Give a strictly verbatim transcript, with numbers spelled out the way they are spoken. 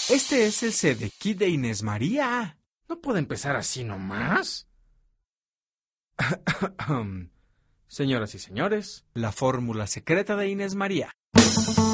Este es el CD Kit de Inés María. ¿No puede empezar así nomás? Señoras y señores, la fórmula secreta de Inés María.